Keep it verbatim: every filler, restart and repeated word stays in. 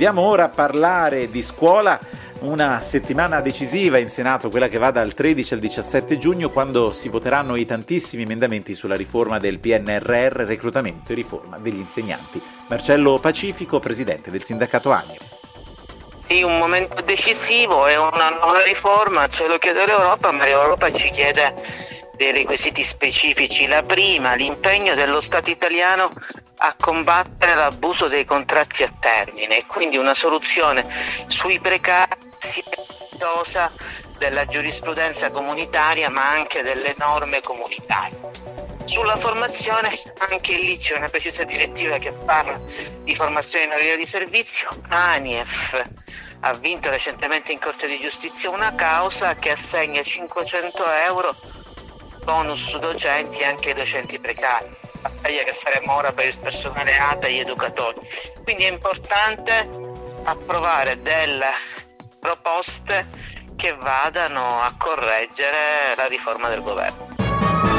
Andiamo ora a parlare di scuola. Una settimana decisiva in Senato, quella che va dal tredici al diciassette giugno, quando si voteranno i tantissimi emendamenti sulla riforma del P N R R, reclutamento e riforma degli insegnanti. Marcello Pacifico, presidente del sindacato ANIEF. Sì, un momento decisivo, è una nuova riforma, ce lo chiede l'Europa, ma l'Europa ci chiede dei requisiti specifici. La prima, l'impegno dello Stato italiano a combattere l'abuso dei contratti a termine e quindi una soluzione sui precari rispettosa della giurisprudenza comunitaria ma anche delle norme comunitarie. Sulla formazione anche lì c'è una precisa direttiva che parla di formazione in orario di servizio. ANIEF ha vinto recentemente in Corte di Giustizia una causa che assegna cinquecento euro bonus docenti e anche ai docenti precari, battaglia che faremo ora per il personale A T A e gli educatori. Quindi è importante approvare delle proposte che vadano a correggere la riforma del governo.